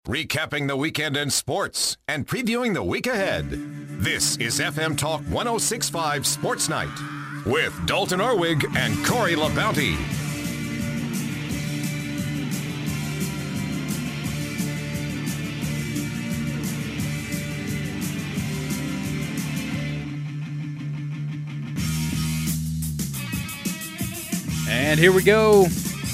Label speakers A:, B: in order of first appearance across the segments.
A: Recapping the weekend in sports and previewing the week ahead. This is FM Talk 106.5 Sports Night with Dalton Orwig and Corey LaBounty.
B: And here we go.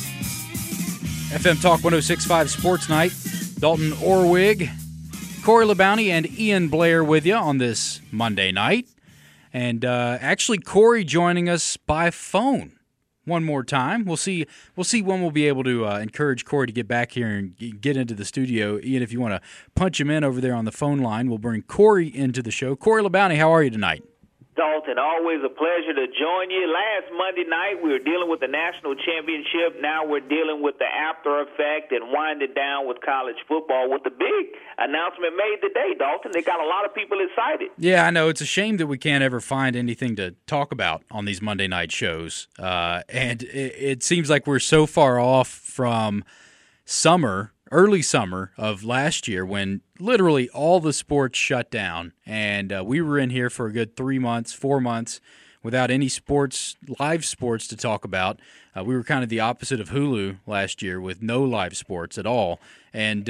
B: FM Talk 106.5 Sports Night. Dalton Orwig, Corey LaBounty, and Ian Blair with you on this Monday night. And actually, Corey joining us by phone one more time. We'll see when we'll be able to encourage Corey to get back here and get into the studio. Ian, if you want to punch him in over there on the phone line, we'll bring Corey into the show. Corey LaBounty, how are you tonight?
C: Dalton, always a pleasure to join you. Last Monday night, we were dealing with the national championship. Now we're dealing with the after effect and winding down with college football with the big announcement made today, Dalton. They got a lot of people excited.
B: Yeah, I know. It's a shame that we can't ever find anything to talk about on these Monday night shows. And it seems like we're so far off from early summer of last year when literally all the sports shut down, and we were in here for a good 4 months without any live sports to talk about. We were kind of the opposite of Hulu last year with no live sports at all, and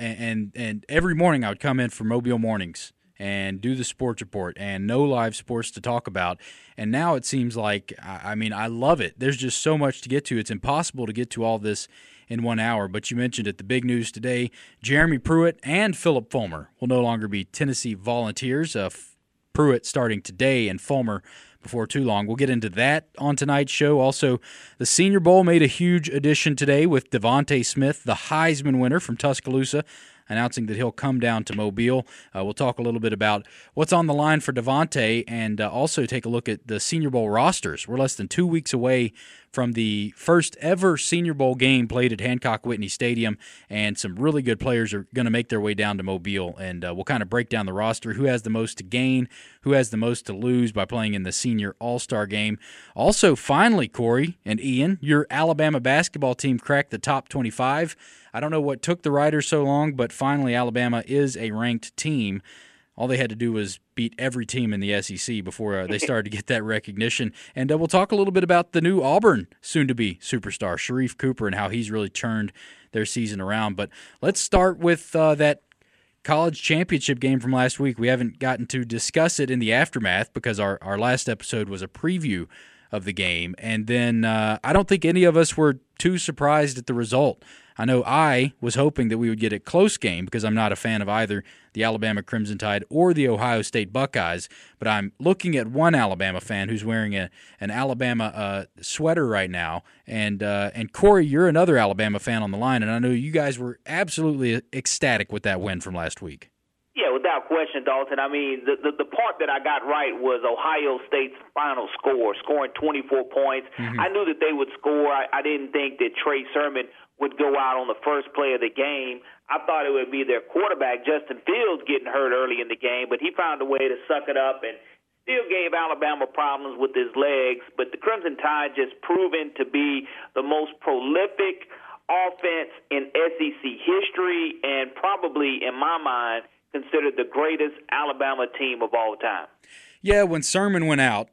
B: every morning I would come in for Mobile Mornings and do the sports report and no live sports to talk about. And now it seems like, I love it. There's just so much to get to. It's impossible to get to all this in 1 hour. But you mentioned it, the big news today, Jeremy Pruitt and Phillip Fulmer will no longer be Tennessee Volunteers. Pruitt starting today and Fulmer before too long. We'll get into that on tonight's show. Also, the Senior Bowl made a huge addition today with Devontae Smith, the Heisman winner from Tuscaloosa, announcing that he'll come down to Mobile. We'll talk a little bit about what's on the line for Devontae and also take a look at the Senior Bowl rosters. We're less than 2 weeks away from the first ever Senior Bowl game played at Hancock-Whitney Stadium, and some really good players are going to make their way down to Mobile, and we'll kind of break down the roster, who has the most to gain, who has the most to lose by playing in the Senior All-Star game. Also, finally, Corey and Ian, your Alabama basketball team cracked the top 25. I don't know what took the Riders so long, but finally Alabama is a ranked team. All they had to do was beat every team in the SEC before they started to get that recognition. And we'll talk a little bit about the new Auburn soon-to-be superstar, Sharif Cooper, and how he's really turned their season around. But let's start with that college championship game from last week. We haven't gotten to discuss it in the aftermath because our last episode was a preview of the game. And then I don't think any of us were too surprised at the result. I know I was hoping that we would get a close game because I'm not a fan of either the Alabama Crimson Tide or the Ohio State Buckeyes, but I'm looking at one Alabama fan who's wearing an Alabama sweater right now. And Corey, you're another Alabama fan on the line, and I know you guys were absolutely ecstatic with that win from last week.
C: Yeah, without question, Dalton. I mean, the part that I got right was Ohio State's final score, scoring 24 points. Mm-hmm. I knew that they would score. I didn't think that Trey Sermon would go out on the first play of the game. I thought it would be their quarterback, Justin Fields, getting hurt early in the game, but he found a way to suck it up and still gave Alabama problems with his legs. But the Crimson Tide just proven to be the most prolific offense in SEC history and probably, in my mind, considered the greatest Alabama team of all time.
B: Yeah, when Sermon went out,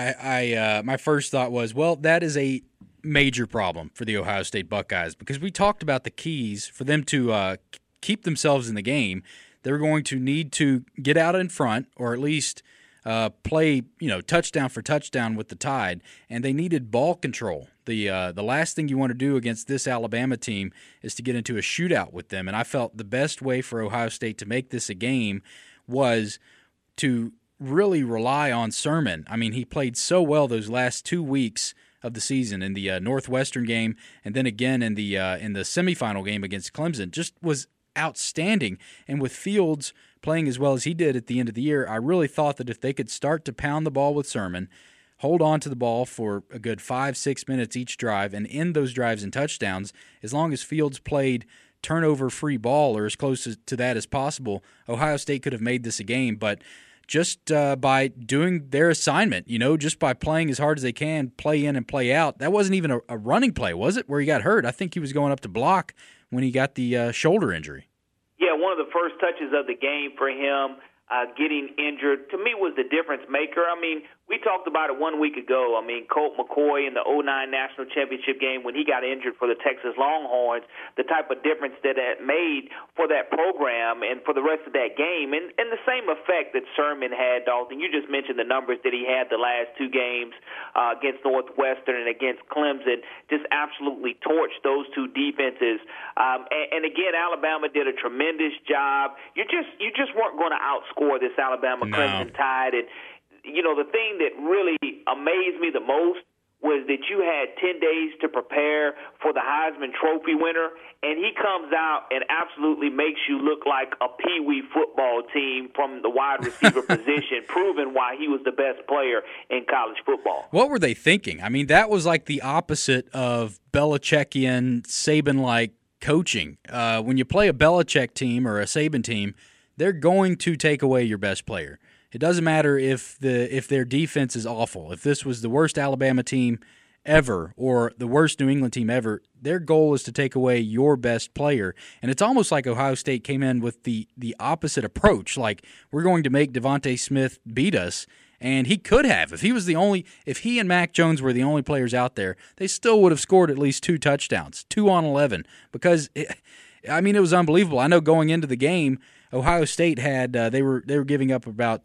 B: I my first thought was, well, that is a major problem for the Ohio State Buckeyes because we talked about the keys for them to keep themselves in the game. They're going to need to get out in front or at least play, touchdown for touchdown with the Tide, and they needed ball control. The last thing you want to do against this Alabama team is to get into a shootout with them, and I felt the best way for Ohio State to make this a game was to really rely on Sermon. I mean, he played so well those last 2 weeks of the season in the Northwestern game and then again in the semifinal game against Clemson. Just was outstanding. And with Fields playing as well as he did at the end of the year, I really thought that if they could start to pound the ball with Sermon, hold on to the ball for a good 5-6 minutes each drive and end those drives in touchdowns, as long as Fields played turnover-free ball or as close to that as possible, Ohio State could have made this a game. But just by doing their assignment, just by playing as hard as they can, play in and play out. That wasn't even a running play, was it, where he got hurt? I think he was going up to block when he got the shoulder injury.
C: Yeah, one of the first touches of the game for him, getting injured, to me was the difference maker. I mean, we talked about it 1 week ago. I mean, Colt McCoy in the 2009 National Championship game when he got injured for the Texas Longhorns, the type of difference that it made for that program and for the rest of that game. And the same effect that Sermon had, Dalton. You just mentioned the numbers that he had the last two games against Northwestern and against Clemson, just absolutely torched those two defenses. And again, Alabama did a tremendous job. You just weren't going to outscore this Alabama Crimson Tide. And you know, the thing that really amazed me the most was that you had 10 days to prepare for the Heisman Trophy winner, and he comes out and absolutely makes you look like a peewee football team from the wide receiver position, proving why he was the best player in college football.
B: What were they thinking? I mean, that was like the opposite of Belichickian, Saban-like coaching. When you play a Belichick team or a Saban team, they're going to take away your best player. It doesn't matter if their defense is awful. If this was the worst Alabama team ever or the worst New England team ever, their goal is to take away your best player. And it's almost like Ohio State came in with the opposite approach. Like, we're going to make Devontae Smith beat us. And he could have. If he and Mac Jones were the only players out there, they still would have scored at least 2 touchdowns, 2 on 11. Because, it was unbelievable. I know going into the game, Ohio State had they were giving up about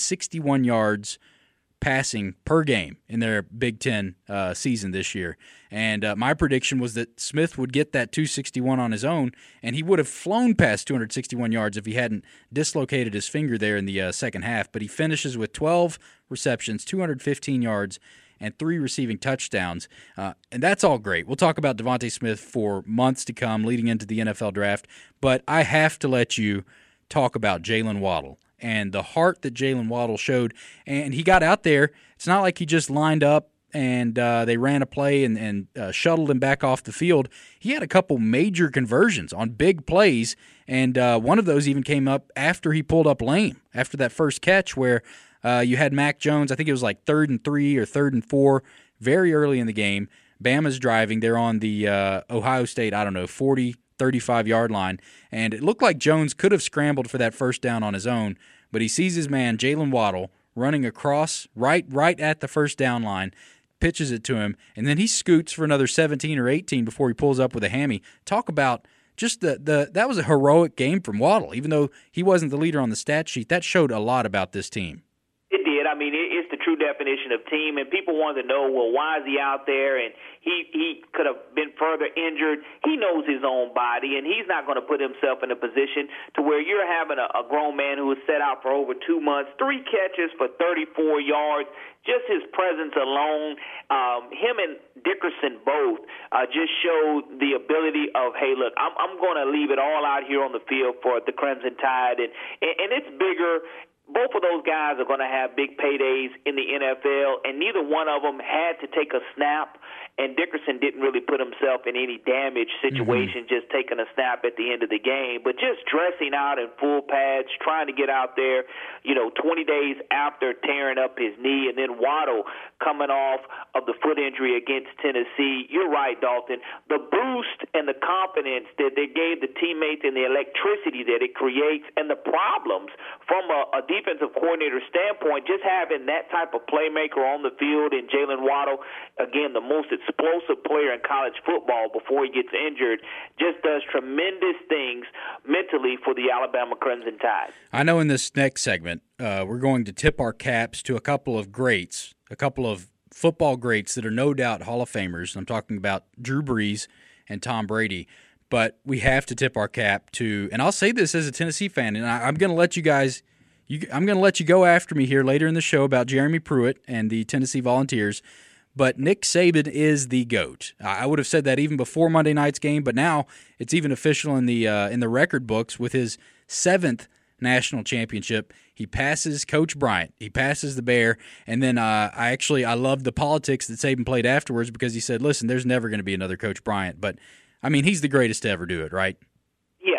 B: 261 yards passing per game in their Big Ten season this year. And my prediction was that Smith would get that 261 on his own, and he would have flown past 261 yards if he hadn't dislocated his finger there in the second half. But he finishes with 12 receptions, 215 yards, and 3 receiving touchdowns. And that's all great. We'll talk about Devontae Smith for months to come leading into the NFL draft. But I have to let you talk about Jalen Waddle and the heart that Jalen Waddle showed. And he got out there. It's not like he just lined up and they ran a play and shuttled him back off the field. He had a couple major conversions on big plays, and one of those even came up after he pulled up lame, after that first catch where you had Mac Jones, I think it was like 3rd and 3 or 3rd and 4, very early in the game. Bama's driving. They're on the Ohio State, 40, 35-yard line, and it looked like Jones could have scrambled for that first down on his own, but he sees his man, Jalen Waddle, running across right at the first down line, pitches it to him, and then he scoots for another 17 or 18 before he pulls up with a hammy. Talk about just that was a heroic game from Waddle. Even though he wasn't the leader on the stat sheet, that showed a lot about this team.
C: It did. I mean, it's the true definition of team, and people wanted to know, well, why is he out there? And he could have been further injured. He knows his own body, and he's not going to put himself in a position to where you're having a grown man who was set out for over 2 months, 3 catches for 34 yards. Just his presence alone, him and Dickerson both just showed the ability of, hey, look, I'm going to leave it all out here on the field for the Crimson Tide, and it's bigger. Both of those guys are going to have big paydays in the NFL, and neither one of them had to take a snap, and Dickerson didn't really put himself in any damage situation, just taking a snap at the end of the game, but just dressing out in full pads, trying to get out there, 20 days after tearing up his knee, and then Waddle coming off of the foot injury against Tennessee. You're right, Dalton. The boost and the confidence that they gave the teammates and the electricity that it creates and the problems from a defensive coordinator standpoint, just having that type of playmaker on the field in Jalen Waddle, again, the most explosive player in college football before he gets injured, just does tremendous things mentally for the Alabama Crimson Tide.
B: I know in this next segment, we're going to tip our caps to a couple of greats, a couple of football greats that are no doubt Hall of Famers. I'm talking about Drew Brees and Tom Brady. But we have to tip our cap to, and I'll say this as a Tennessee fan, and I'm going to let you guys, I'm going to let you go after me here later in the show about Jeremy Pruitt and the Tennessee Volunteers. But Nick Saban is the GOAT. I would have said that even before Monday night's game, but now it's even official in the record books with his 7th national championship. He passes Coach Bryant. He passes the Bear. And then I love the politics that Saban played afterwards because he said, listen, there's never going to be another Coach Bryant. But, I mean, he's the greatest to ever do it, right?
C: Yeah,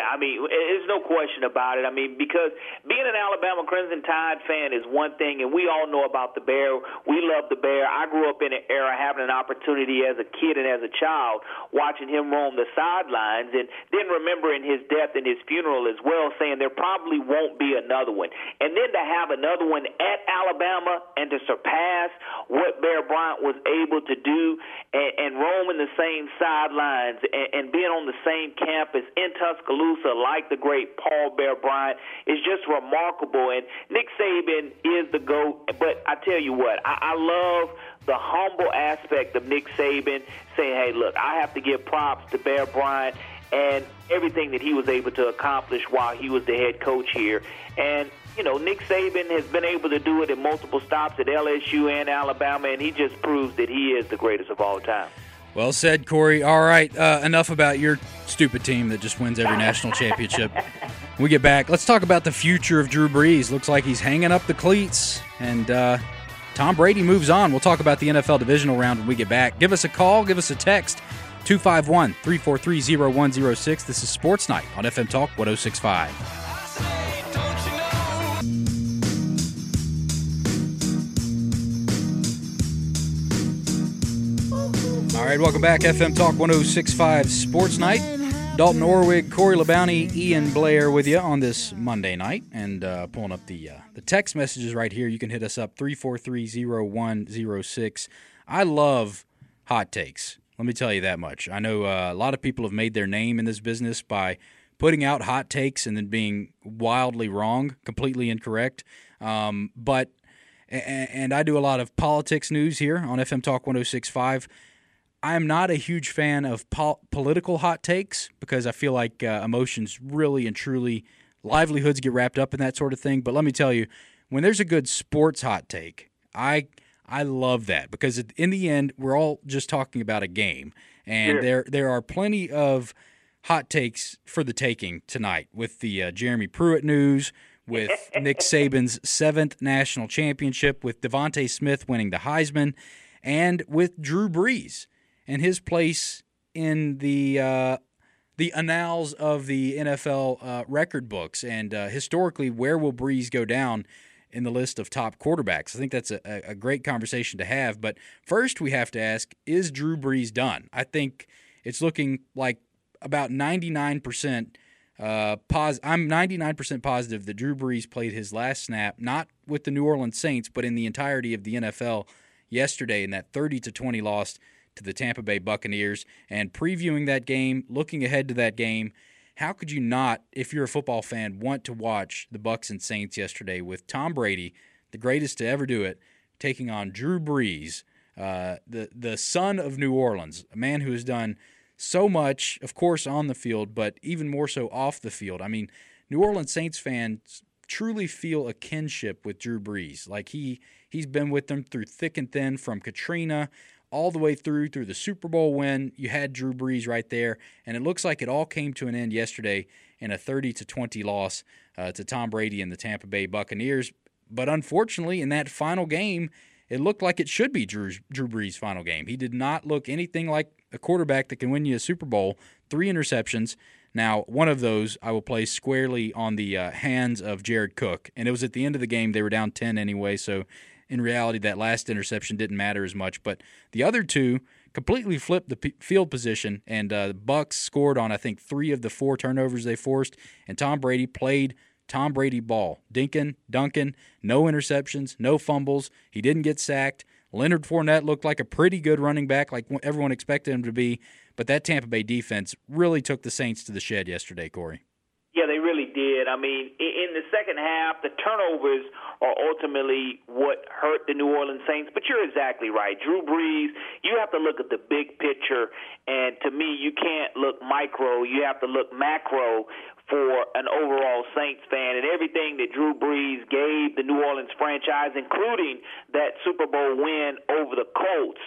C: I mean, there's no question about it. I mean, because being an Alabama Crimson Tide fan is one thing, and we all know about the Bear. We love the Bear. I grew up in an era having an opportunity as a kid and as a child watching him roam the sidelines, and then remembering his death and his funeral as well, saying there probably won't be another one. And then to have another one at Alabama and to surpass what Bear Bryant was able to do and roam in the same sidelines and being on the same campus in Tuscaloosa like the great Paul Bear Bryant is just remarkable. And Nick Saban is the GOAT. But I tell you what, I love the humble aspect of Nick Saban saying, hey, look, I have to give props to Bear Bryant and everything that he was able to accomplish while he was the head coach here. And, you know, Nick Saban has been able to do it in multiple stops at LSU and Alabama, and he just proves that he is the greatest of all time.
B: Well said, Corey. All right, enough about your stupid team that just wins every national championship. When we get back, let's talk about the future of Drew Brees. Looks like he's hanging up the cleats, and Tom Brady moves on. We'll talk about the NFL divisional round when we get back. Give us a call, give us a text, 251-343-0106. This is Sports Night on FM Talk 106.5. All right, welcome back. FM Talk 106.5 Sports Night. Dalton Orwig, Corey LeBounty, Ian Blair with you on this Monday night. And pulling up the text messages right here. You can hit us up, 343-0106. I love hot takes. Let me tell you that much. I know a lot of people have made their name in this business by putting out hot takes and then being wildly wrong, completely incorrect. But I do a lot of politics news here on FM Talk 106.5. I'm not a huge fan of political hot takes because I feel like emotions really and truly, livelihoods get wrapped up in that sort of thing. But let me tell you, when there's a good sports hot take, I love that because in the end, we're all just talking about a game. And there are plenty of hot takes for the taking tonight with the Jeremy Pruitt news, with Nick Saban's 7th national championship, with Devontae Smith winning the Heisman, and with Drew Brees and his place in the annals of the NFL record books. And historically, where will Brees go down in the list of top quarterbacks? I think that's a great conversation to have. But first, we have to ask, is Drew Brees done? I think it's looking like about 99% I'm 99% positive that Drew Brees played his last snap, not with the New Orleans Saints, but in the entirety of the NFL yesterday in that 30-20 loss to the Tampa Bay Buccaneers. And previewing that game, looking ahead to that game, how could you not, if you're a football fan, want to watch the Bucs and Saints yesterday with Tom Brady, the greatest to ever do it, taking on Drew Brees, the son of New Orleans, a man who has done so much, of course, on the field, but even more so off the field. I mean, New Orleans Saints fans truly feel a kinship with Drew Brees. Like he's been with them through thick and thin, from Katrina all the way through the Super Bowl win. You had Drew Brees right there, and it looks like it all came to an end yesterday in a 30-20 loss to Tom Brady and the Tampa Bay Buccaneers. But unfortunately, in that final game, it looked like it should be Drew Brees' final game. He did not look anything like a quarterback that can win you a Super Bowl. 3 interceptions. Now, one of those I will place squarely on the hands of Jared Cook, and it was at the end of the game. They were down 10 anyway, so in reality, that last interception didn't matter as much. But the other 2 completely flipped the field position, and the Bucs scored on, I think, 3 of the 4 turnovers they forced, and Tom Brady played Tom Brady ball. Duncan, no interceptions, no fumbles. He didn't get sacked. Leonard Fournette looked like a pretty good running back, like everyone expected him to be. But that Tampa Bay defense really took the Saints to the shed yesterday, Corey.
C: Yeah, they really did. I mean, in the second half, the turnovers are ultimately what hurt the New Orleans Saints. But you're exactly right. Drew Brees, you have to look at the big picture. And to me, you can't look micro. You have to look macro for an overall Saints fan, and everything that Drew Brees gave the New Orleans franchise, including that Super Bowl win over the Colts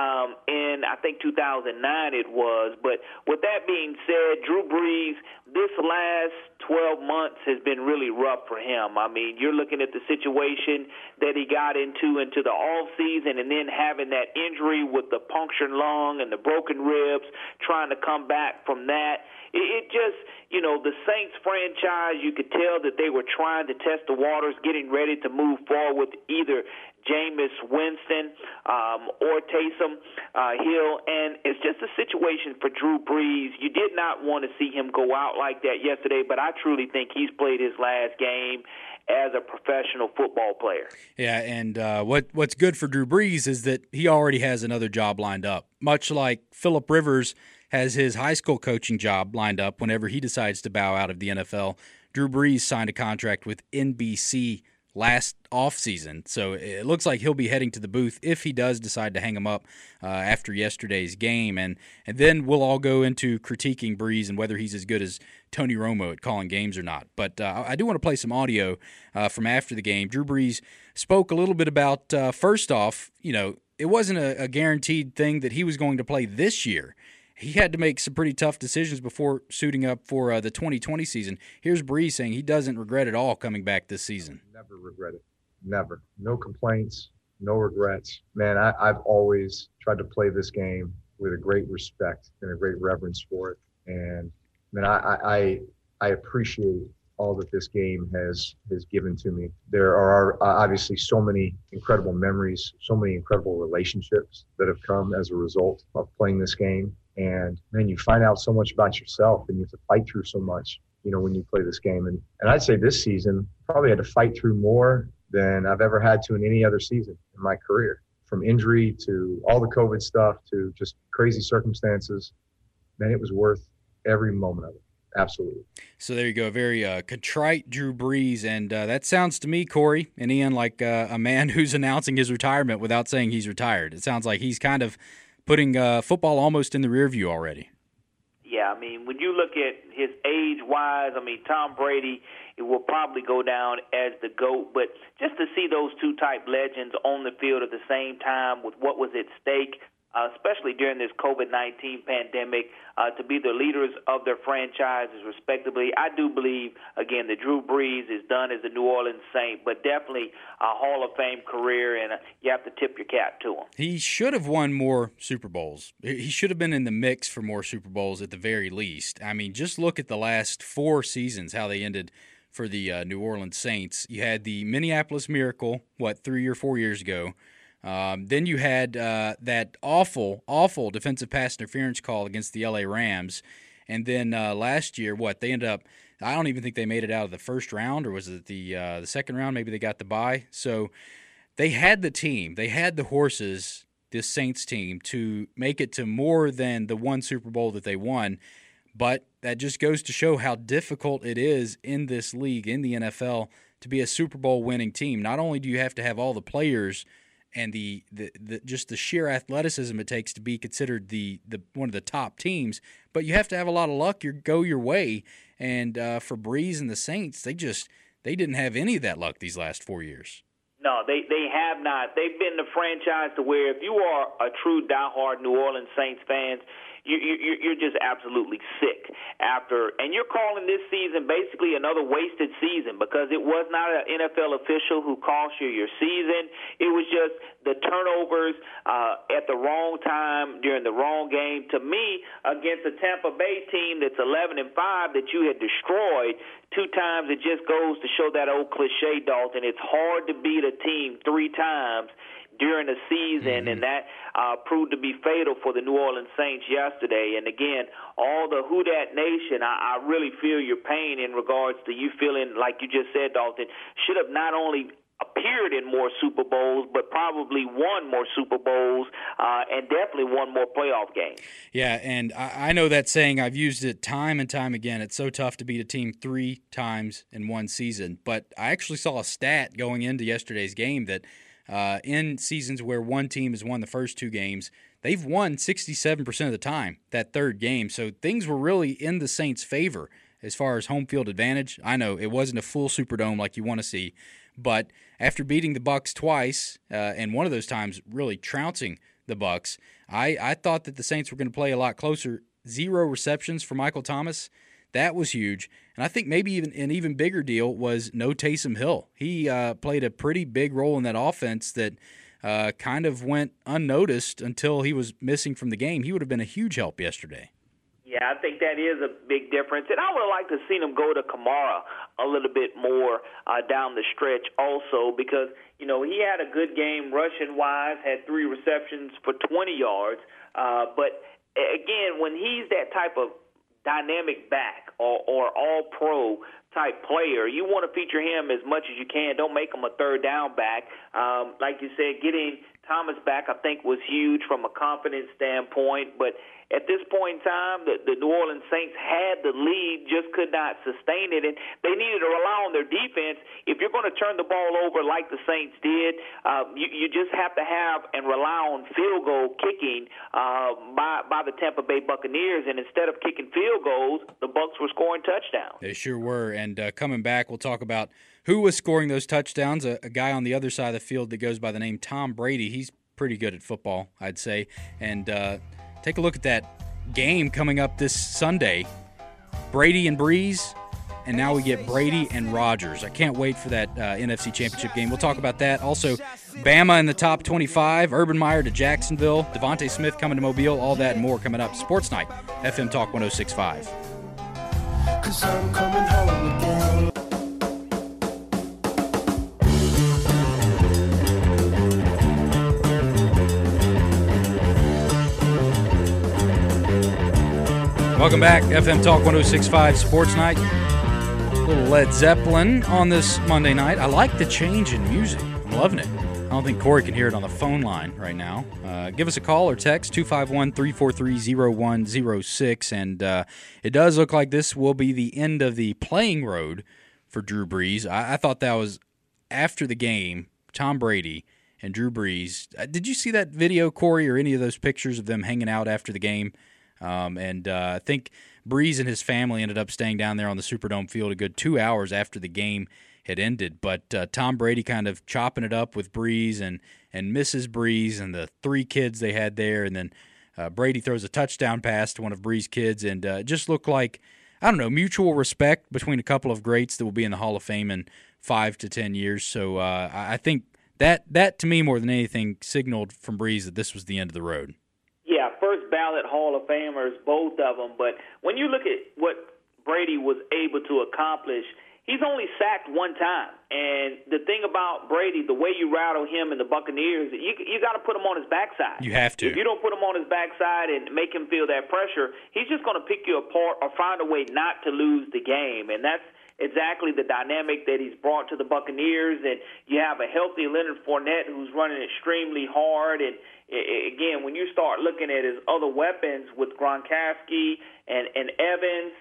C: in, I think, 2009 it was. But with that being said, Drew Brees, this last 12 months has been really rough for him. I mean, you're looking at the situation that he got into the off season, and then having that injury with the punctured lung and the broken ribs, trying to come back from that. It just, the Saints franchise, you could tell that they were trying to test the waters, getting ready to move forward with either Jameis Winston or Taysom Hill. And it's just a situation for Drew Brees. You did not want to see him go out like that yesterday, but I truly think he's played his last game as a professional football player.
B: Yeah, and what's good for Drew Brees is that he already has another job lined up, much like Phillip Rivers has his high school coaching job lined up whenever he decides to bow out of the NFL. Drew Brees signed a contract with NBC last offseason, so it looks like he'll be heading to the booth if he does decide to hang him up after yesterday's game, and then we'll all go into critiquing Brees and whether he's as good as Tony Romo at calling games or not. But I do want to play some audio from after the game. Drew Brees spoke a little bit about, first off, it wasn't a guaranteed thing that he was going to play this year. He had to make some pretty tough decisions before suiting up for the 2020 season. Here's Brees saying he doesn't regret at all coming back this season.
D: Never regret it. Never. No complaints, no regrets. Man, I've always tried to play this game with a great respect and a great reverence for it. And, man, I appreciate all that this game has given to me. There are obviously so many incredible memories, so many incredible relationships that have come as a result of playing this game. And, man, you find out so much about yourself, and you have to fight through so much, when you play this game. And I'd say this season probably had to fight through more than I've ever had to in any other season in my career. From injury to all the COVID stuff to just crazy circumstances, man, it was worth every moment of it. Absolutely.
B: So there you go, very contrite Drew Brees, and that sounds to me, Corey and Ian, like a man who's announcing his retirement without saying he's retired. It sounds like he's kind of putting football almost in the rear view already.
C: Yeah, I mean, when you look at his age-wise, Tom Brady, it will probably go down as the GOAT, but just to see those two type legends on the field at the same time with what was at stake, especially during this COVID-19 pandemic, to be the leaders of their franchises respectively. I do believe, again, that Drew Brees is done as a New Orleans Saint, but definitely a Hall of Fame career, and you have to tip your cap to him.
B: He should have won more Super Bowls. He should have been in the mix for more Super Bowls at the very least. I mean, just look at the last 4 seasons, how they ended for the New Orleans Saints. You had the Minneapolis Miracle, 3 or 4 years ago. Then you had that awful defensive pass interference call against the LA Rams. And then last year, they ended up – I don't even think they made it out of the first round, or was it the second round? Maybe they got the bye. So they had the team. They had the horses, this Saints team, to make it to more than the one Super Bowl that they won. But that just goes to show how difficult it is in this league, in the NFL, to be a Super Bowl winning team. Not only do you have to have all the players – and the just the sheer athleticism it takes to be considered the one of the top teams, but you have to have a lot of luck go your way. And for Brees and the Saints, they didn't have any of that luck these last 4 years.
C: No, they have not. They've been the franchise to where if you are a true diehard New Orleans Saints fans, you're just absolutely sick after. And you're calling this season basically another wasted season because it was not an NFL official who cost you your season. It was just the turnovers at the wrong time during the wrong game. To me, against a Tampa Bay team that's 11-5 that you had destroyed 2 times, it just goes to show that old cliche, Dalton. It's hard to beat a team 3 times during the season, and that proved to be fatal for the New Orleans Saints yesterday. And again, all the Who Dat Nation, I really feel your pain in regards to you feeling, like you just said, Dalton, should have not only appeared in more Super Bowls, but probably won more Super Bowls and definitely won more playoff games.
B: Yeah, and I know that saying. I've used it time and time again. It's so tough to beat a team 3 times in one season. But I actually saw a stat going into yesterday's game that in seasons where one team has won the first 2 games, they've won 67% of the time that third game. So things were really in the Saints' favor as far as home field advantage. I know it wasn't a full Superdome like you want to see, but after beating the Bucs twice, and one of those times really trouncing the Bucs, I thought that the Saints were going to play a lot closer. 0 receptions for Michael Thomas. That was huge. And I think maybe even an even bigger deal was no Taysom Hill. He played a pretty big role in that offense that kind of went unnoticed until he was missing from the game. He would have been a huge help yesterday.
C: Yeah, I think that is a big difference. And I would have liked to see him go to Kamara a little bit more down the stretch also because, he had a good game rushing-wise, had 3 receptions for 20 yards. But, again, when he's that type of dynamic back or all-pro type player, you want to feature him as much as you can. Don't make him a third down back. Like you said, getting Thomas back I think was huge from a confidence standpoint, but at this point in time, the New Orleans Saints had the lead, just could not sustain it, and they needed to rely on their defense. If you're going to turn the ball over like the Saints did, you just have to have and rely on field goal kicking by the Tampa Bay Buccaneers, and instead of kicking field goals, the Bucs were scoring touchdowns.
B: They sure were, and coming back, we'll talk about who was scoring those touchdowns, a guy on the other side of the field that goes by the name Tom Brady. He's pretty good at football, I'd say, and take a look at that game coming up this Sunday. Brady and Breeze, and now we get Brady and Rodgers. I can't wait for that NFC Championship game. We'll talk about that. Also, Bama in the top 25, Urban Meyer to Jacksonville, Devontae Smith coming to Mobile, all that and more coming up. Sports Night, FM Talk 106.5. 'Cause I'm coming home again. Welcome back, FM Talk 106.5 Sports Night. A little Led Zeppelin on this Monday night. I like the change in music. I'm loving it. I don't think Corey can hear it on the phone line right now. Give us a call or text, 251-343-0106. And it does look like this will be the end of the playing road for Drew Brees. I thought that was after the game, Tom Brady and Drew Brees. Did you see that video, Corey, or any of those pictures of them hanging out after the game? I think Brees and his family ended up staying down there on the Superdome field a good 2 hours after the game had ended. But Tom Brady kind of chopping it up with Brees and Mrs. Brees and the 3 kids they had there. And then Brady throws a touchdown pass to one of Brees' kids. And it just looked like, I don't know, mutual respect between a couple of greats that will be in the Hall of Fame in 5 to 10 years. So I think that to me more than anything signaled from Brees that this was the end of the road.
C: Yeah, first ballot Hall of Famers, both of them. But when you look at what Brady was able to accomplish, he's only sacked one time. And the thing about Brady, the way you rattle him and the Buccaneers, you got to put him on his backside.
B: You have to.
C: If you don't put him on his backside and make him feel that pressure, he's just going to pick you apart or find a way not to lose the game. And that's exactly the dynamic that he's brought to the Buccaneers. And you have a healthy Leonard Fournette who's running extremely hard. And again, when you start looking at his other weapons with Gronkowski and Evans,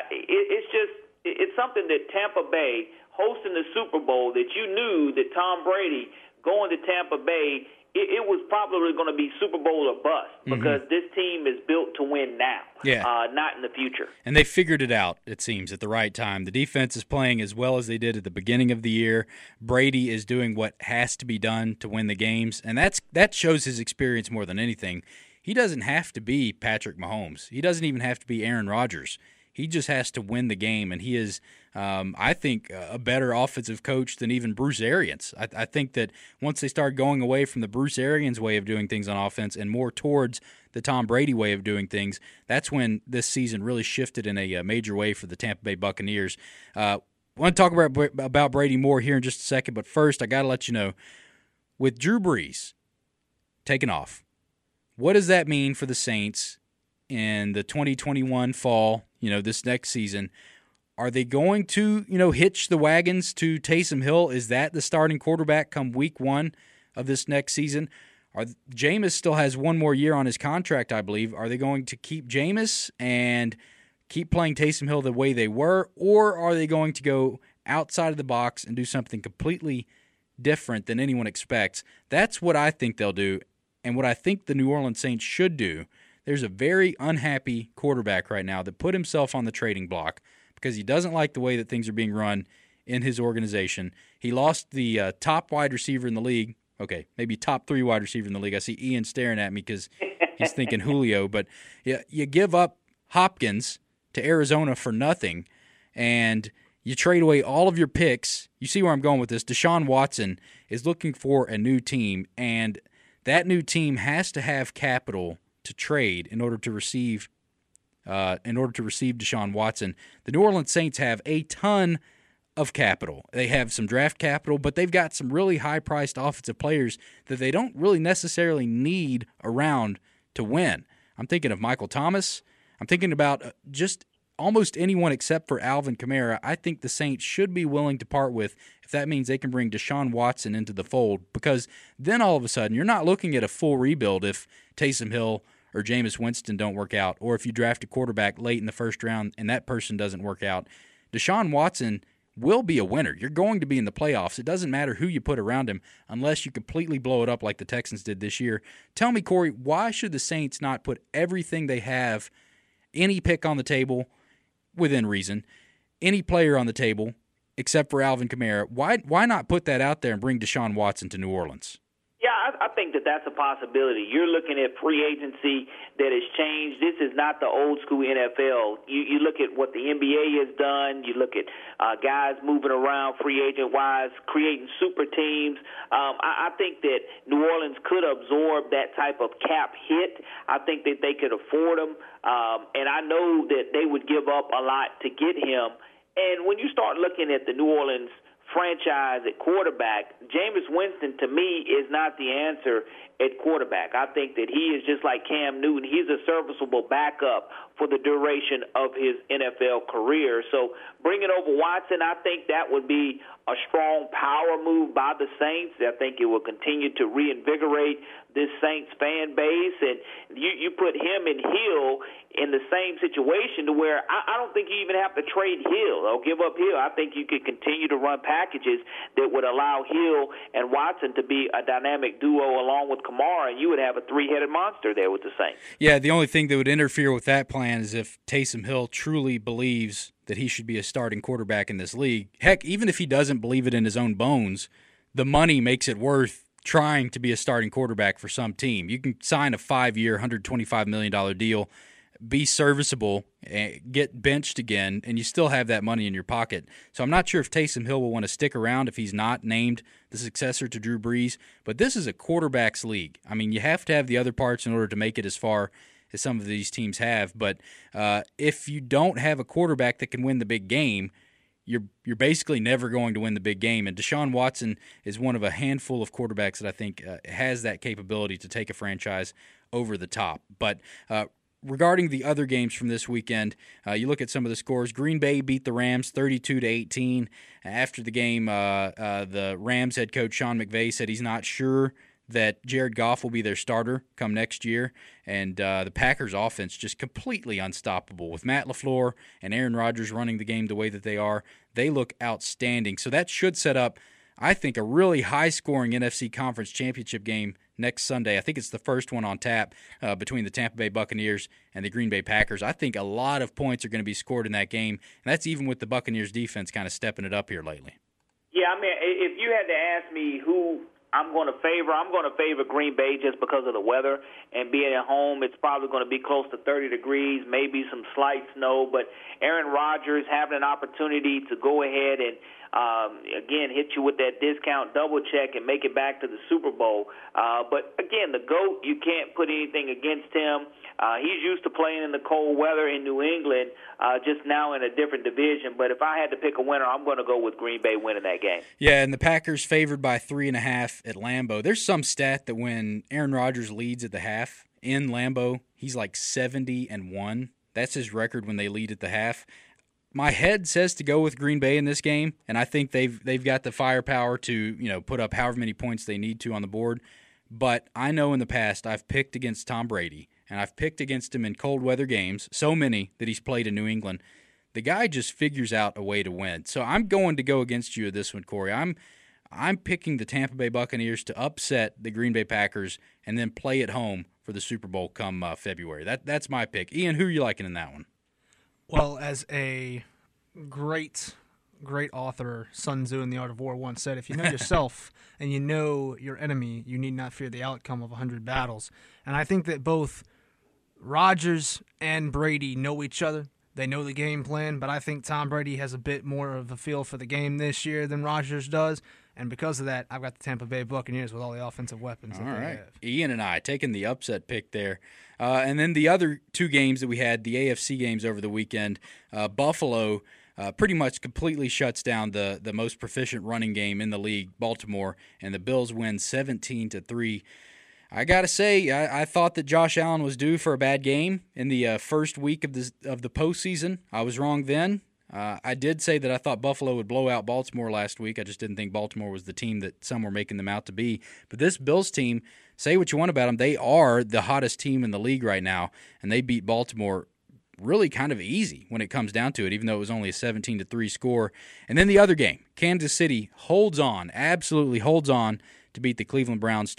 C: it's something that Tampa Bay hosting the Super Bowl that you knew that Tom Brady going to Tampa Bay, it was probably going to be Super Bowl or bust because this team is built to win now, not in the future. And
B: they figured it out, it seems, at the right time. The defense is playing as well as they did at the beginning of the year. Brady is doing what has to be done to win the games, and that shows his experience more than anything. He doesn't have to be Patrick Mahomes. He doesn't even have to be Aaron Rodgers. He just has to win the game, and he is, I think, a better offensive coach than even Bruce Arians. I think that once they start going away from the Bruce Arians way of doing things on offense and more towards the Tom Brady way of doing things, that's when this season really shifted in a major way for the Tampa Bay Buccaneers. I want to talk about Brady more here in just a second, but first I got to let you know, with Drew Brees taking off, what does that mean for the Saints in the 2021 fall, this next season? Are they going to, hitch the wagons to Taysom Hill? Is that the starting quarterback come week 1 of this next season? Jameis still has one more year on his contract, I believe. Are they going to keep Jameis and keep playing Taysom Hill the way they were, or are they going to go outside of the box and do something completely different than anyone expects? That's what I think they'll do, and what I think the New Orleans Saints should do. There's a very unhappy quarterback right now that put himself on the trading block because he doesn't like the way that things are being run in his organization. He lost the top wide receiver in the league. Okay, maybe top 3 wide receiver in the league. I see Ian staring at me because he's thinking Julio. But you give up Hopkins to Arizona for nothing, and you trade away all of your picks. You see where I'm going with this. Deshaun Watson is looking for a new team, and that new team has to have capital to trade in order to receive Deshaun Watson. The New Orleans Saints have a ton of capital. They have some draft capital, but they've got some really high-priced offensive players that they don't really necessarily need around to win. I'm thinking of Michael Thomas. I'm thinking about just almost anyone except for Alvin Kamara. I think the Saints should be willing to part with if that means they can bring Deshaun Watson into the fold, because then all of a sudden you're not looking at a full rebuild if Taysom Hill or Jameis Winston don't work out, or if you draft a quarterback late in the first round and that person doesn't work out. Deshaun Watson will be a winner. You're going to be in the playoffs. It doesn't matter who you put around him unless you completely blow it up like the Texans did this year. Tell me, Corey, why should the Saints not put everything they have, any pick on the table, within reason, any player on the table, except for Alvin Kamara? Why not put that out there and bring Deshaun Watson to New Orleans?
C: Yeah, I think that that's a possibility. You're looking at free agency that has changed. This is not the old school NFL. You look at what the NBA has done. You look at guys moving around free agent-wise, creating super teams. I think that New Orleans could absorb that type of cap hit. I think that they could afford him. And I know that they would give up a lot to get him. And when you start looking at the New Orleans franchise at quarterback, Jameis Winston, to me, is not the answer at quarterback. I think that he is just like Cam Newton. He's a serviceable backup for the duration of his NFL career. So bringing over Watson, I think that would be a strong power move by the Saints. I think it will continue to reinvigorate this Saints fan base. And you put him and Hill in the same situation to where I don't think you even have to trade Hill or give up Hill. I think you could continue to run packages that would allow Hill and Watson to be a dynamic duo along with Kamara, and you would have a three-headed monster there with the Saints.
B: Yeah, the only thing that would interfere with that plan is if Taysom Hill truly believes that he should be a starting quarterback in this league. Heck, even if he doesn't believe it in his own bones, the money makes it worth trying to be a starting quarterback for some team. You can sign a 5-year, $125 million deal, be serviceable, get benched again, and you still have that money in your pocket. So I'm not sure if Taysom Hill will want to stick around if he's not named the successor to Drew Brees. But this is a quarterback's league. I mean, you have to have the other parts in order to make it as far as some of these teams have. But if you don't have a quarterback that can win the big game, you're basically never going to win the big game. And Deshaun Watson is one of a handful of quarterbacks that I think has that capability to take a franchise over the top. But regarding the other games from this weekend, you look at some of the scores. Green Bay beat the Rams 32-18. After the game, the Rams head coach Sean McVay said he's not sure that Jared Goff will be their starter come next year. And the Packers offense just completely unstoppable. With Matt LaFleur and Aaron Rodgers running the game the way that they are, they look outstanding. So that should set up, I think, a really high-scoring NFC Conference Championship game next Sunday. I think it's the first one on tap between the Tampa Bay Buccaneers and the Green Bay Packers. I think a lot of points are going to be scored in that game, and that's even with the Buccaneers defense kind of stepping it up here lately.
C: Yeah, I mean, if you had to ask me who I'm going to favor Green Bay just because of the weather and being at home. It's probably going to be close to 30 degrees, maybe some slight snow, but Aaron Rodgers having an opportunity to go ahead and again, hit you with that discount double check and make it back to the Super Bowl. But again, the GOAT, you can't put anything against him. He's used to playing in the cold weather in New England, just now in a different division. But if I had to pick a winner, I'm going to go with Green Bay winning that game.
B: Yeah, and the Packers favored by 3.5 at Lambeau. There's some stat that when Aaron Rodgers leads at the half in Lambeau, he's like 70-1. That's his record when they lead at the half. My head says to go with Green Bay in this game, and I think they've got the firepower to put up however many points they need to on the board. But I know in the past I've picked against Tom Brady, and I've picked against him in cold weather games, so many that he's played in New England. The guy just figures out a way to win. So I'm going to go against you at this one, Corey. I'm picking the Tampa Bay Buccaneers to upset the Green Bay Packers and then play at home for the Super Bowl come February. That's my pick. Ian, who are you liking in that one?
E: Well, as a great author, Sun Tzu in The Art of War once said, if you know yourself and you know your enemy, you need not fear the outcome of 100 battles. And I think that both Rodgers and Brady know each other. They know the game plan, but I think Tom Brady has a bit more of a feel for the game this year than Rodgers does. And because of that, I've got the Tampa Bay Buccaneers with all the offensive weapons that they have.
B: Ian and I taking the upset pick there. And then the other two games that we had, the AFC games over the weekend, Buffalo pretty much completely shuts down the most proficient running game in the league, Baltimore, and the Bills win 17-3. I got to say, I thought that Josh Allen was due for a bad game in the first week of the postseason. I was wrong then. I did say that I thought Buffalo would blow out Baltimore last week. I just didn't think Baltimore was the team that some were making them out to be. But this Bills team, say what you want about them, they are the hottest team in the league right now, and they beat Baltimore really kind of easy when it comes down to it, even though it was only a 17-3 score. And then the other game, Kansas City holds on, absolutely holds on to beat the Cleveland Browns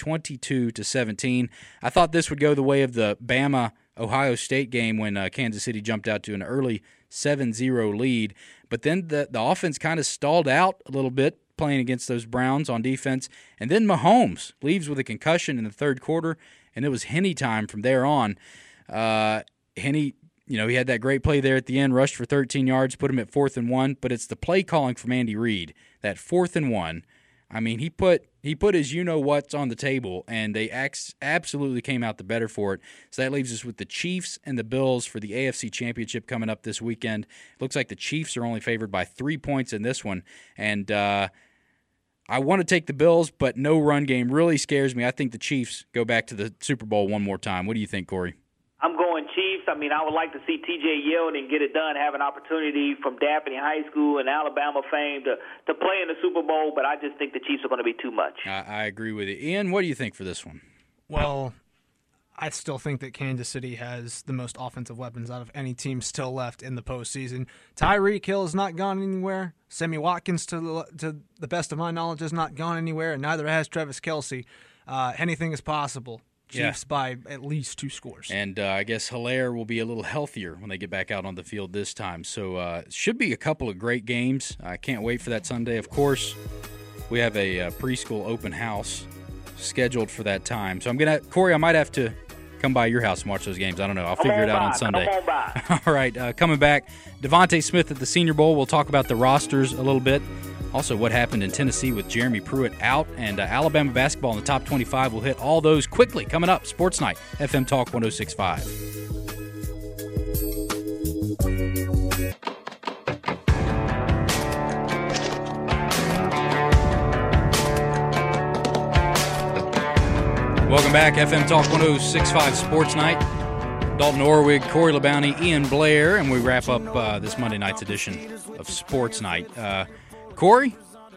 B: 22-17. I thought this would go the way of the Bama-Ohio State game when Kansas City jumped out to an early 7-0 lead. But then the offense kind of stalled out a little bit playing against those Browns on defense. And then Mahomes leaves with a concussion in the third quarter, and it was Henne time from there on. Henne, he had that great play there at the end, rushed for 13 yards, put him at 4th and 1. But it's the play calling from Andy Reid, that 4th and 1. I mean, he put his you-know-what's on the table, and they absolutely came out the better for it. So that leaves us with the Chiefs and the Bills for the AFC Championship coming up this weekend. It looks like the Chiefs are only favored by 3 points in this one. And I want to take the Bills, but no run game really scares me. I think the Chiefs go back to the Super Bowl one more time. What do you think, Corey?
C: I'm going Chiefs. I mean, I would like to see T.J. Yeldon get it done, have an opportunity from Daphne High School and Alabama fame to play in the Super Bowl, but I just think the Chiefs are going to be too much.
B: I agree with you. Ian, what do you think for this one?
E: Well, I still think that Kansas City has the most offensive weapons out of any team still left in the postseason. Tyreek Hill has not gone anywhere. Sammy Watkins, to the best of my knowledge, has not gone anywhere, and neither has Travis Kelce. Anything is possible. Chiefs by at least 2 scores. And
B: I guess Hilaire will be a little healthier when they get back out on the field this time. So it should be a couple of great games. I can't wait for that Sunday. Of course, we have a preschool open house scheduled for that time. So Corey, I might have to come by your house and watch those games. I don't know. I'll figure it out on Sunday.
C: Come on by.
B: All right, coming back, Devontae Smith at the Senior Bowl. We'll talk about the rosters a little bit. Also, what happened in Tennessee with Jeremy Pruitt out, and Alabama basketball in the top 25. We'll hit all those quickly coming up. Sports Night, FM Talk 106.5. Welcome back, FM Talk 106.5 Sports Night. Dalton Orwig, Corey LeBounty, Ian Blair, and we wrap up this Monday night's edition of Sports Night. Corey,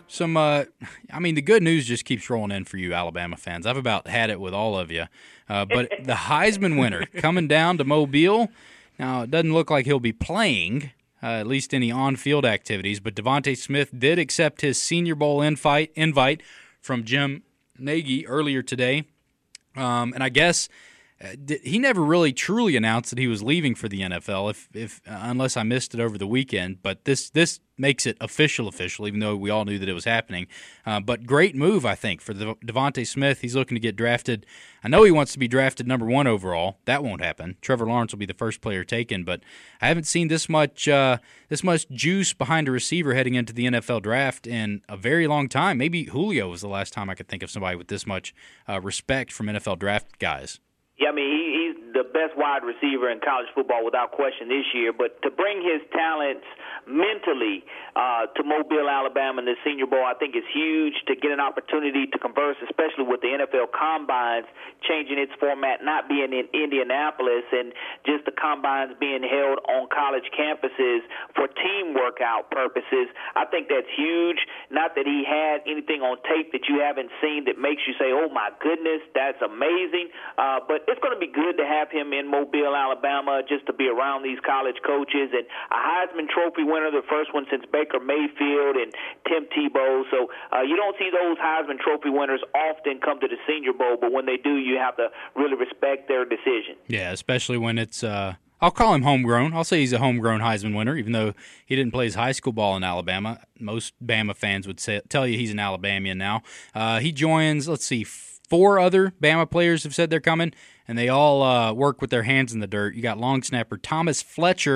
B: the good news just keeps rolling in for you Alabama fans. I've about had it with all of you. But the Heisman winner coming down to Mobile. Now, it doesn't look like he'll be playing, at least any on-field activities, but Devontae Smith did accept his Senior Bowl invite from Jim Nagy earlier today. And I guess he never really truly announced that he was leaving for the NFL, unless I missed it over the weekend. But this makes it official, even though we all knew that it was happening. But great move, I think, for Devontae Smith. He's looking to get drafted. I know he wants to be drafted number 1 overall. That won't happen. Trevor Lawrence will be the first player taken. But I haven't seen this much juice behind a receiver heading into the NFL draft in a very long time. Maybe Julio was the last time I could think of somebody with this much respect from NFL draft guys.
C: Yeah, I mean, he's the best wide receiver in college football without question this year. But to bring his talents mentally to Mobile, Alabama in the Senior Bowl, I think is huge to get an opportunity to converse, especially with the NFL Combines changing its format, not being in Indianapolis, and just the Combines being held on college campuses for team workout purposes. I think that's huge. Not that he had anything on tape that you haven't seen that makes you say, oh, my goodness, that's amazing. But it's going to be good to have him in Mobile, Alabama, just to be around these college coaches. And a Heisman Trophy winner, the first one since Baker Mayfield and Tim Tebow. So you don't see those Heisman Trophy winners often come to the Senior Bowl, but when they do, you have to really respect their decision.
B: Yeah, especially when it's I'll call him homegrown. I'll say he's a homegrown Heisman winner, even though he didn't play his high school ball in Alabama. Most Bama fans would tell you he's an Alabamian now. He joins, 4 other Bama players have said they're coming, and they all work with their hands in the dirt. You got long snapper Thomas Fletcher,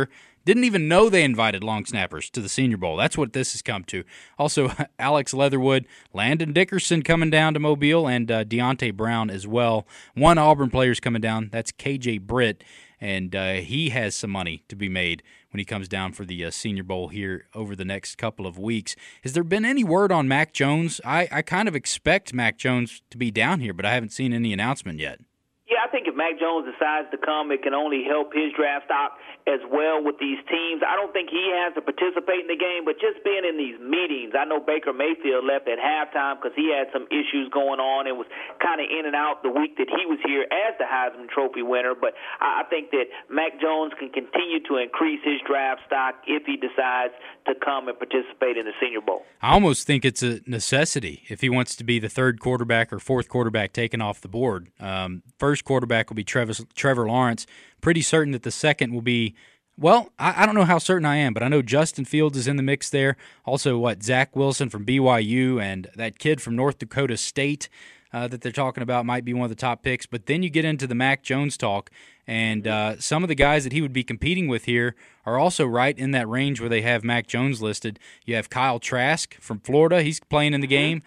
B: Didn't even know they invited long snappers to the Senior Bowl. That's what this has come to. Also, Alex Leatherwood, Landon Dickerson coming down to Mobile, and Deontay Brown as well. One Auburn player's coming down. That's KJ Britt, and he has some money to be made when he comes down for the Senior Bowl here over the next couple of weeks. Has there been any word on Mac Jones? I kind of expect Mac Jones to be down here, but I haven't seen any announcement yet.
C: Yeah, I think if Mac Jones decides to come, it can only help his draft stock as well with these teams. I don't think he has to participate in the game, but just being in these meetings. I know Baker Mayfield left at halftime because he had some issues going on and was kind of in and out the week that he was here as the Heisman Trophy winner. But I think that Mac Jones can continue to increase his draft stock if he decides to come and participate in the Senior Bowl.
B: I almost think it's a necessity if he wants to be the third quarterback or fourth quarterback taken off the board. First quarterback will be Trevor Lawrence. Pretty certain that the second will be, well, I don't know how certain I am, but I know Justin Fields is in the mix there. Also, Zach Wilson from BYU and that kid from North Dakota State that they're talking about might be one of the top picks. But then you get into the Mac Jones talk, and some of the guys that he would be competing with here are also right in that range where they have Mac Jones listed. You have Kyle Trask from Florida. He's playing in the game.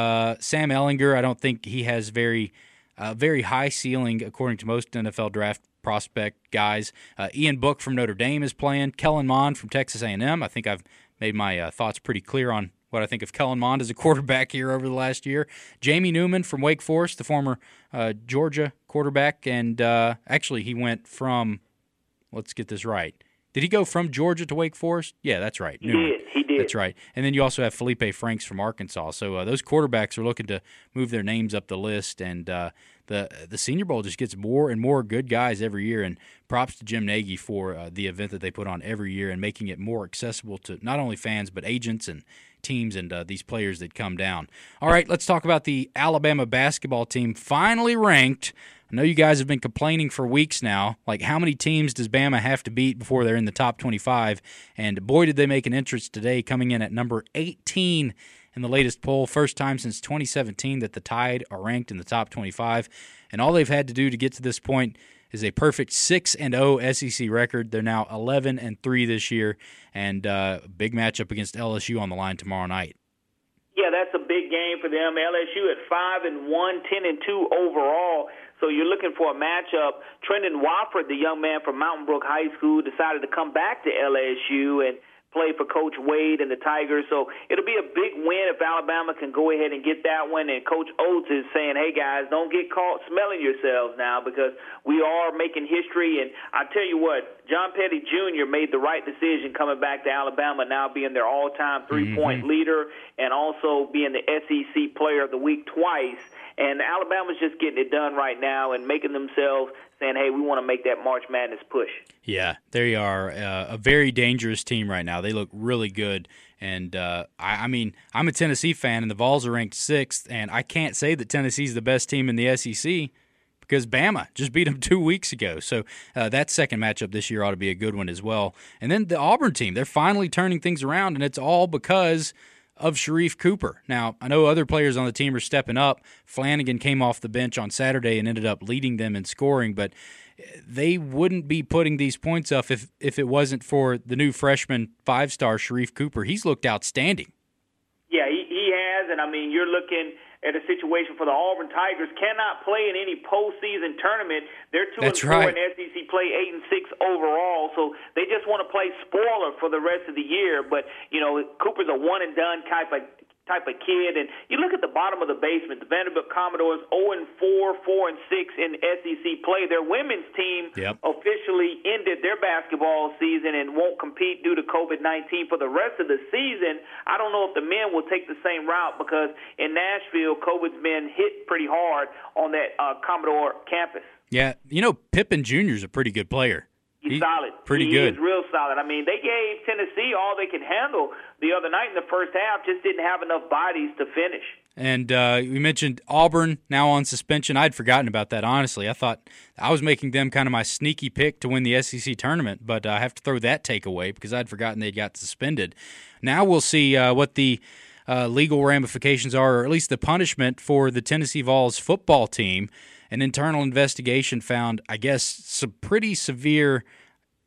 B: Sam Ehlinger, I don't think he has very high ceiling according to most NFL draft prospect guys. Ian Book from Notre Dame is playing. Kellen Mond from Texas A&M. I think I've made my thoughts pretty clear on what I think of Kellen Mond as a quarterback here over the last year. Jamie Newman from Wake Forest, the former Georgia quarterback, and actually he went from, let's get this right. Did he go from Georgia to Wake Forest? Yeah, that's right.
C: He did.
B: That's right. And then you also have Felipe Franks from Arkansas. So those quarterbacks are looking to move their names up the list, and the Senior Bowl just gets more and more good guys every year. And props to Jim Nagy for the event that they put on every year and making it more accessible to not only fans but agents and teams and these players that come down. All right, let's talk about the Alabama basketball team finally ranked. I know you guys have been complaining for weeks now, like how many teams does Bama have to beat before they're in the top 25? And boy, did they make an entrance today, coming in at number 18 in the latest poll. First time since 2017 that the Tide are ranked in the top 25. And all they've had to do to get to this point is a perfect 6-0 SEC record. They're now 11-3 this year, and big matchup against LSU on the line tomorrow night.
C: Yeah, that's a big game for them. LSU at 5-1, 10-2 overall. So you're looking for a matchup. Trendon Wofford, the young man from Mountain Brook High School, decided to come back to LSU and play for Coach Wade and the Tigers. So it'll be a big win if Alabama can go ahead and get that one. And Coach Oates is saying, hey, guys, don't get caught smelling yourselves now because we are making history. And I tell you what, John Petty Jr. made the right decision coming back to Alabama, now being their all-time three-point leader and also being the SEC Player of the Week twice. And Alabama's just getting it done right now and making themselves saying, hey, we want to make that March Madness push.
B: Yeah, they are a very dangerous team right now. They look really good. And, I mean, I'm a Tennessee fan, and the Vols are ranked 6th, and I can't say that Tennessee's the best team in the SEC because Bama just beat them 2 weeks ago. So that second matchup this year ought to be a good one as well. And then the Auburn team, they're finally turning things around, and it's all because of Sharif Cooper. Now, I know other players on the team are stepping up. Flanagan came off the bench on Saturday and ended up leading them in scoring, but they wouldn't be putting these points up if it wasn't for the new freshman 5-star Sharif Cooper. He's looked outstanding.
C: Yeah, he has, and I mean, you're looking at a situation for the Auburn Tigers, cannot play in any postseason tournament. They're 2-4 in SEC play, 8-6 overall. So they just want to play spoiler for the rest of the year. But you know, Cooper's a one and done type of kid. And you look at the bottom of the basement, the Vanderbilt Commodores 0-4, 4-6 in SEC play. Their women's team officially ended their basketball season and won't compete due to COVID-19 for the rest of the season. I don't know if the men will take the same route because in Nashville, COVID's been hit pretty hard on that Commodore campus.
B: Yeah, you know, Pippen Jr. is a pretty good player.
C: He's solid.
B: Pretty good.
C: He is real solid. I mean, they gave Tennessee all they could handle the other night in the first half, just didn't have enough bodies to finish.
B: And we mentioned Auburn now on suspension. I'd forgotten about that, honestly. I thought I was making them kind of my sneaky pick to win the SEC tournament, but I have to throw that take away because I'd forgotten they got suspended. Now we'll see what the legal ramifications are, or at least the punishment for the Tennessee Vols football team. An internal investigation found, I guess, some pretty severe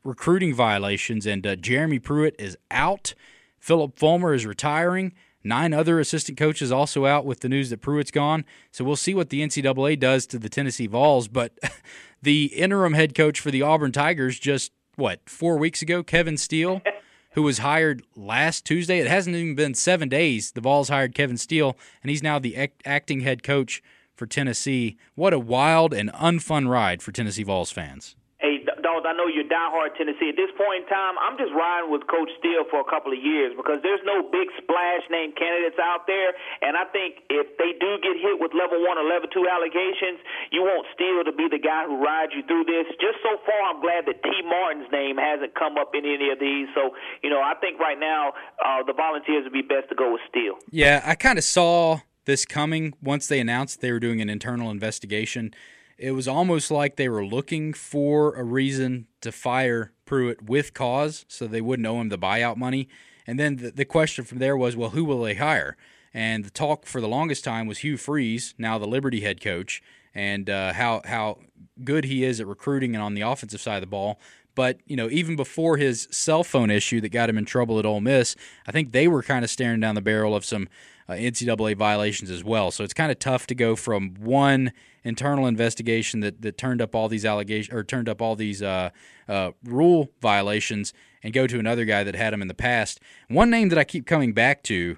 B: recruiting violations, and Jeremy Pruitt is out. Philip Fulmer is retiring. 9 other assistant coaches also out with the news that Pruitt's gone. So we'll see what the NCAA does to the Tennessee Vols. But the interim head coach for the Auburn Tigers just, 4 weeks ago, Kevin Steele, who was hired last Tuesday. It hasn't even been 7 days. The Vols hired Kevin Steele, and he's now the acting head coach for Tennessee. What a wild and unfun ride for Tennessee Vols fans.
C: Hey, Dalton, I know you're diehard Tennessee. At this point in time, I'm just riding with Coach Steele for a couple of years because there's no big splash name candidates out there. And I think if they do get hit with level 1 or level 2 allegations, you want Steele to be the guy who rides you through this. Just so far, I'm glad that T. Martin's name hasn't come up in any of these. So, I think right now the Volunteers would be best to go with Steele.
B: Yeah, I kind of saw this coming once they announced they were doing an internal investigation. It was almost like they were looking for a reason to fire Pruitt with cause so they wouldn't owe him the buyout money. And then the question from there was, well, who will they hire? And the talk for the longest time was Hugh Freeze, now the Liberty head coach, and how good he is at recruiting and on the offensive side of the ball. But, even before his cell phone issue that got him in trouble at Ole Miss, I think they were kind of staring down the barrel of some NCAA violations as well. So it's kind of tough to go from one internal investigation that turned up all these allegations or turned up all these rule violations and go to another guy that had them in the past. One name that I keep coming back to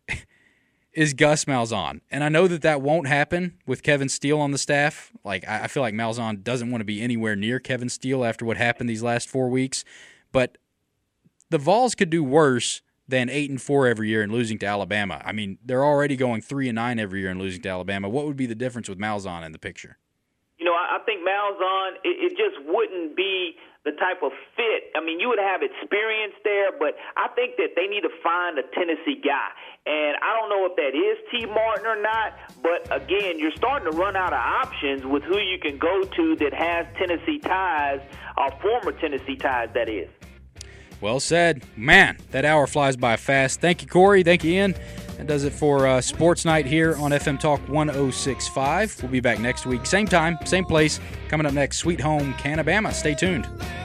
B: is Gus Malzahn. And I know that won't happen with Kevin Steele on the staff. Like, I feel like Malzahn doesn't want to be anywhere near Kevin Steele after what happened these last 4 weeks. But the Vols could do worse than 8-4 every year and losing to Alabama. I mean, they're already going 3-9 every year and losing to Alabama. What would be the difference with Malzahn in the picture?
C: I think Malzahn, it just wouldn't be the type of fit. I mean, you would have experience there, but I think that they need to find a Tennessee guy. And I don't know if that is T. Martin or not, but again, you're starting to run out of options with who you can go to that has Tennessee ties, former Tennessee ties, that is.
B: Well said. Man, that hour flies by fast. Thank you, Corey. Thank you, Ian. That does it for Sports Night here on FM Talk 106.5. We'll be back next week. Same time, same place. Coming up next, Sweet Home, Canabama. Stay tuned.